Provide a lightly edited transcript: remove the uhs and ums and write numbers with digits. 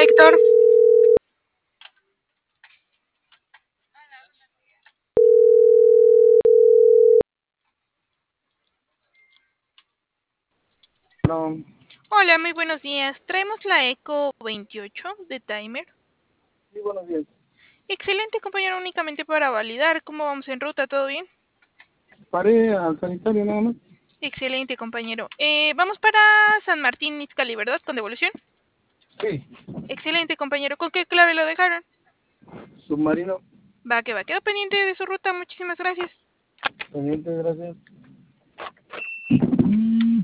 Héctor. No, Hola, muy buenos días. Traemos la Eco 28 de Timer. sí, buenos días. Excelente, compañero, únicamente para validar cómo vamos en ruta, ¿todo bien? Paré al sanitario nada más. Excelente, compañero. Vamos para San Martín, Izcalli, ¿verdad? Con devolución. Sí, Excelente, compañero. ¿Con qué clave lo dejaron? submarino, Va, que va. Quedo pendiente de su ruta. Muchísimas gracias. pendiente, gracias.